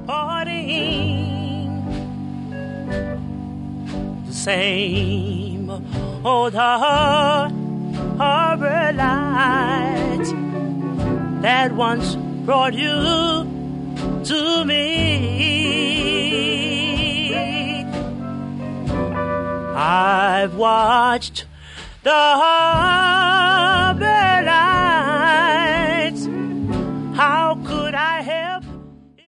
parting. The same old harbor light that once brought you to me. I've watched the